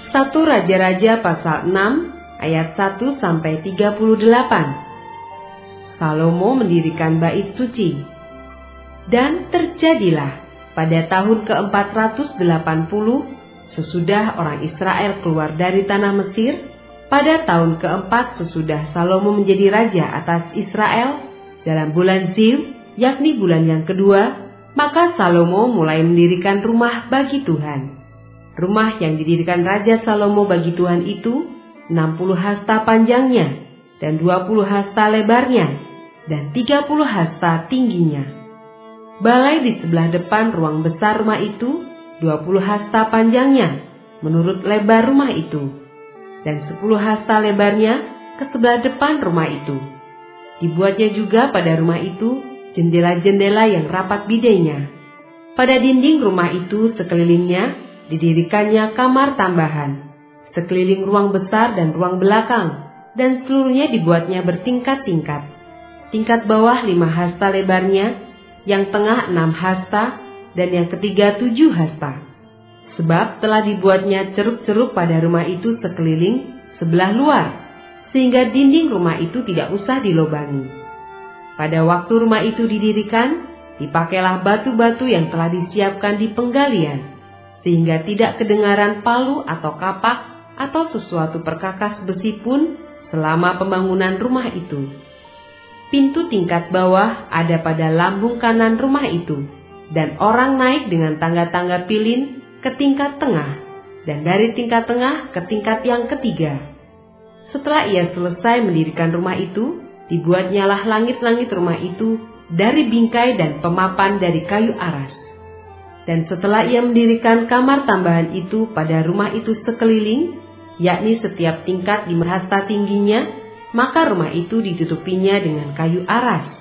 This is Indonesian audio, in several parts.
1 Raja-Raja pasal 6 ayat 1 sampai 38. Salomo mendirikan bait suci. Dan terjadilah pada tahun ke-480 sesudah orang Israel keluar dari tanah Mesir, pada tahun ke-4 sesudah Salomo menjadi raja atas Israel, dalam bulan Zil, yakni bulan yang kedua, maka Salomo mulai mendirikan rumah bagi Tuhan. Rumah yang didirikan Raja Salomo bagi Tuhan itu 60 hasta panjangnya dan 20 hasta lebarnya dan 30 hasta tingginya. Balai di sebelah depan ruang besar rumah itu 20 hasta panjangnya menurut lebar rumah itu, dan 10 hasta lebarnya ke sebelah depan rumah itu. Dibuatnya juga pada rumah itu jendela-jendela yang rapat bidainya. Pada dinding rumah itu sekelilingnya didirikannya kamar tambahan, sekeliling ruang besar dan ruang belakang, dan seluruhnya dibuatnya bertingkat-tingkat. Tingkat bawah 5 hasta lebarnya, yang tengah 6 hasta, dan yang ketiga 7 hasta. Sebab telah dibuatnya ceruk-ceruk pada rumah itu sekeliling sebelah luar, sehingga dinding rumah itu tidak usah dilobangi. Pada waktu rumah itu didirikan, dipakailah batu-batu yang telah disiapkan di penggalian, sehingga tidak kedengaran palu atau kapak atau sesuatu perkakas besi pun selama pembangunan rumah itu. Pintu tingkat bawah ada pada lambung kanan rumah itu, dan orang naik dengan tangga-tangga pilin ke tingkat tengah, dan dari tingkat tengah ke tingkat yang ketiga. Setelah ia selesai mendirikan rumah itu, dibuatnyalah langit-langit rumah itu dari bingkai dan pemapan dari kayu aras. Dan setelah ia mendirikan kamar tambahan itu pada rumah itu sekeliling, yakni setiap tingkat 5 hasta tingginya, maka rumah itu ditutupinya dengan kayu aras.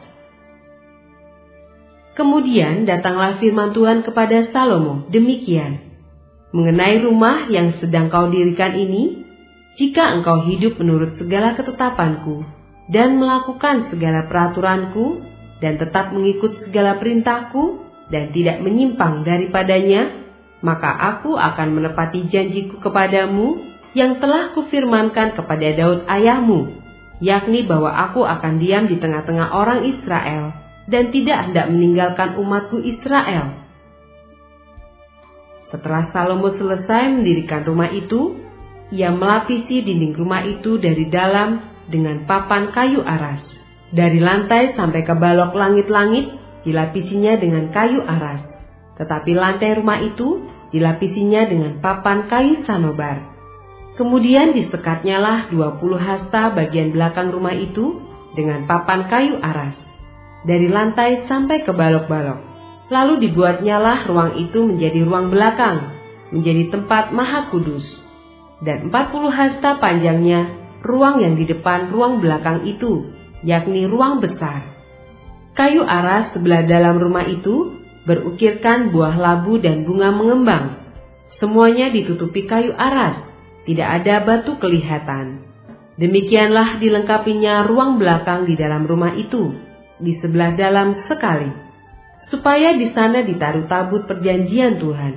Kemudian datanglah firman Tuhan kepada Salomo demikian, mengenai rumah yang sedang kau dirikan ini, jika engkau hidup menurut segala ketetapanku dan melakukan segala peraturanku dan tetap mengikut segala perintahku dan tidak menyimpang daripadanya, maka aku akan menepati janjiku kepadamu yang telah kufirmankan kepada Daud ayahmu, yakni bahwa aku akan diam di tengah-tengah orang Israel dan tidak hendak meninggalkan umatku Israel. Setelah Salomo selesai mendirikan rumah itu, ia melapisi dinding rumah itu dari dalam dengan papan kayu aras. Dari lantai sampai ke balok langit-langit dilapisinya dengan kayu aras, tetapi lantai rumah itu dilapisinya dengan papan kayu sanobar. Kemudian disekatnyalah 20 hasta bagian belakang rumah itu dengan papan kayu aras, dari lantai sampai ke balok-balok. Lalu dibuatnyalah ruang itu menjadi ruang belakang, menjadi tempat maha kudus. Dan 40 hasta panjangnya ruang yang di depan ruang belakang itu, yakni ruang besar. Kayu aras sebelah dalam rumah itu berukirkan buah labu dan bunga mengembang. Semuanya ditutupi kayu aras, tidak ada batu kelihatan. Demikianlah dilengkapinya ruang belakang di dalam rumah itu, di sebelah dalam sekali, supaya di sana ditaruh tabut perjanjian Tuhan.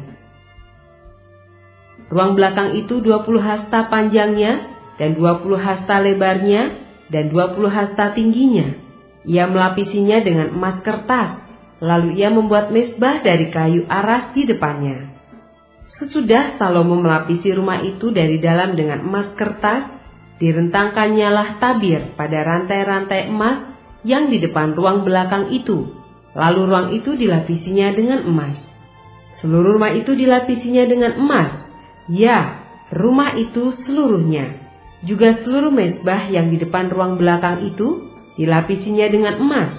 Ruang belakang itu 20 hasta panjangnya dan 20 hasta lebarnya dan 20 hasta tingginya. Ia melapisinya dengan emas kertas, lalu ia membuat mezbah dari kayu aras di depannya. Sesudah Salomo melapisi rumah itu dari dalam dengan emas kertas, direntangkannyalah tabir pada rantai-rantai emas yang di depan ruang belakang itu, lalu ruang itu dilapisinya dengan emas. Seluruh rumah itu dilapisinya dengan emas, ya, rumah itu seluruhnya. Juga seluruh mezbah yang di depan ruang belakang itu dilapisinya dengan emas.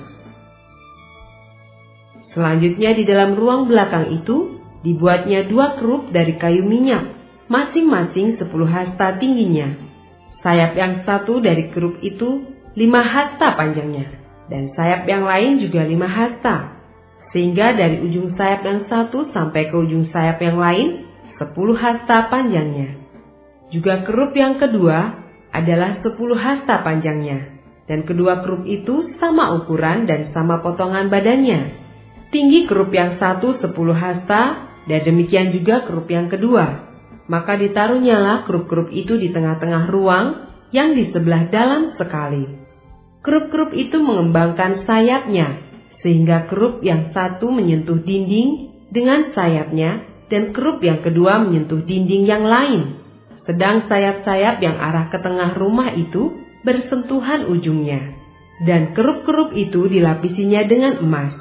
Selanjutnya di dalam ruang belakang itu dibuatnya 2 kerup dari kayu minyak, masing-masing 10 hasta tingginya. Sayap yang satu dari kerup itu 5 hasta panjangnya, dan sayap yang lain juga 5 hasta, sehingga dari ujung sayap yang satu sampai ke ujung sayap yang lain 10 hasta panjangnya. Juga kerup yang kedua adalah 10 hasta panjangnya, dan kedua kerup itu sama ukuran dan sama potongan badannya. Tinggi kerup yang satu 10 hasta, dan demikian juga kerup yang kedua. maka ditaruhnyalah kerup-kerup itu di tengah-tengah ruang yang di sebelah dalam sekali. Kerup-kerup itu mengembangkan sayapnya, sehingga kerup yang satu menyentuh dinding dengan sayapnya, dan kerup yang kedua menyentuh dinding yang lain, sedang sayap-sayap yang arah ke tengah rumah itu bersentuhan ujungnya, dan kerup-kerup itu dilapisinya dengan emas.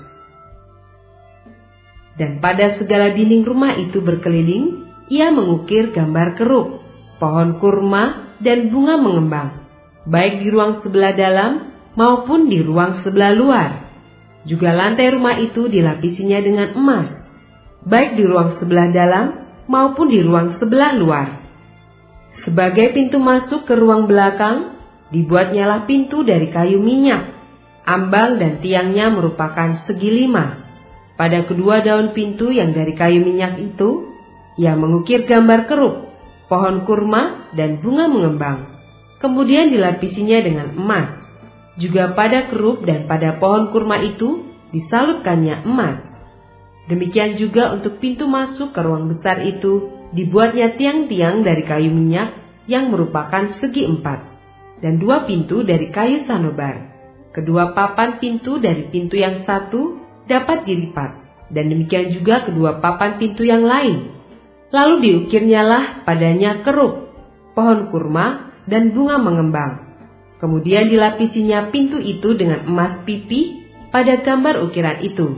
Dan pada segala dinding rumah itu berkeliling, ia mengukir gambar kerup, pohon kurma, dan bunga mengembang, baik di ruang sebelah dalam maupun di ruang sebelah luar. Juga lantai rumah itu dilapisinya dengan emas, baik di ruang sebelah dalam maupun di ruang sebelah luar. Sebagai pintu masuk ke ruang belakang, dibuatnyalah pintu dari kayu minyak. Ambang dan tiangnya merupakan segi 5. Pada kedua daun pintu yang dari kayu minyak itu, ia mengukir gambar kerup, pohon kurma, dan bunga mengembang. Kemudian dilapisinya dengan emas. Juga pada kerup dan pada pohon kurma itu disalutkannya emas. Demikian juga untuk pintu masuk ke ruang besar itu, dibuatnya tiang-tiang dari kayu minyak yang merupakan segi 4, dan 2 pintu dari kayu sanobar. Kedua papan pintu dari pintu yang satu dapat dilipat, dan demikian juga kedua papan pintu yang lain. Lalu diukirnyalah padanya kerup, pohon kurma, dan bunga mengembang. Kemudian dilapisinya pintu itu dengan emas pipih pada gambar ukiran itu.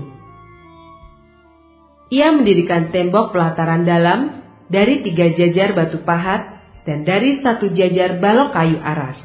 Ia mendirikan tembok pelataran dalam dari 3 jajar batu pahat dan dari 1 jajar balok kayu aras.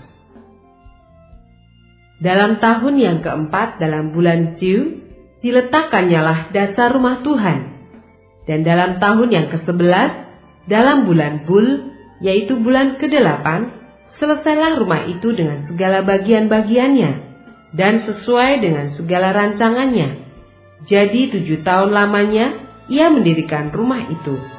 Dalam tahun yang keempat dalam bulan Ziu, diletakkannya dasar rumah Tuhan. Dan dalam tahun yang ke-11 dalam bulan Bul, yaitu bulan ke-8, selesailah rumah itu dengan segala bagian-bagiannya dan sesuai dengan segala rancangannya. Jadi 7 tahun lamanya ia mendirikan rumah itu.